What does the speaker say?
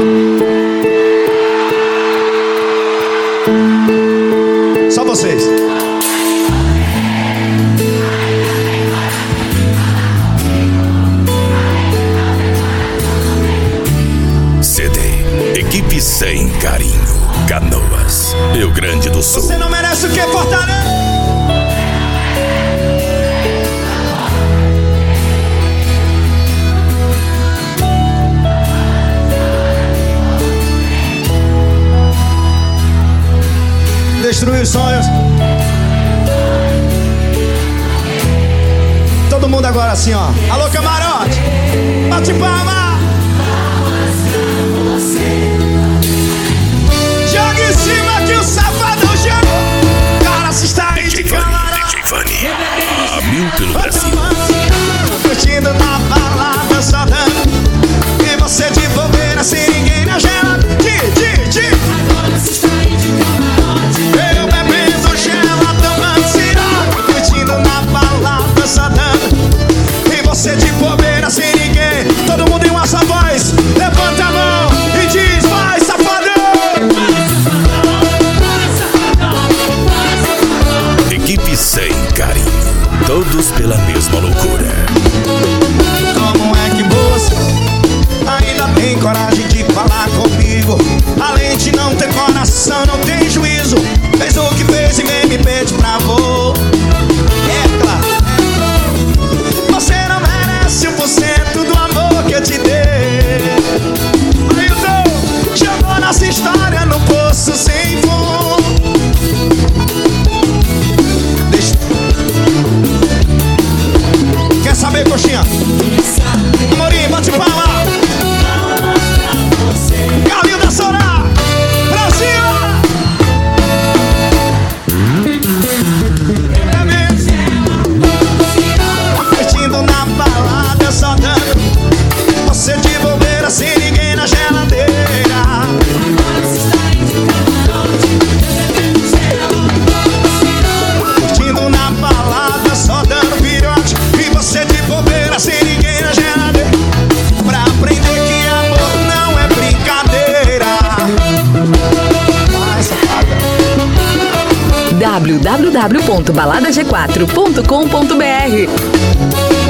Só vocês. CD Equipe Sem Carinho, Canoas, Rio Grande do Sul. Você não merece o que, Fortaleza? Destruir os sonhos. Todo mundo agora assim, ó. Alô, camarote, bate palma. Joga em cima que o safadão chegou. Cara, se está aí de camarote. DJ Vani, a mil pelo Brasil. Curtindo na balada, só dando. E você de bobeira, sem ninguém na gela. Agora se está aí de camarote. Eu bebendo gela, tomando ciroc. Curtindo na balada, só dando. E você de bobeira, sem ninguém. Todo mundo em uma só voz. Levanta a mão e diz: vai, safadão. Equipe Sem Carinho, todos pela mesma loucura. Como é que você ainda tem coragem de falar comigo? Além de não ter coração, não tem juízo. Fez o que fez e vem me pede pra avô. É claro, você não merece 1% do amor que eu te dei. Ailton jogou nossa história no poço sem fundo. Quer saber, coxinha? Amorim, bate palma. Galinho da Sorá, Brasil. Curtindo na balada, só dando. Você de bobeira, sem ninguém na geladeira. Curtindo na balada, só dando virote. E você de bobeira, sem ninguém na geladeira. Pra aprender que amor não é brincadeira. Vai, safada. www.baladag4.com.br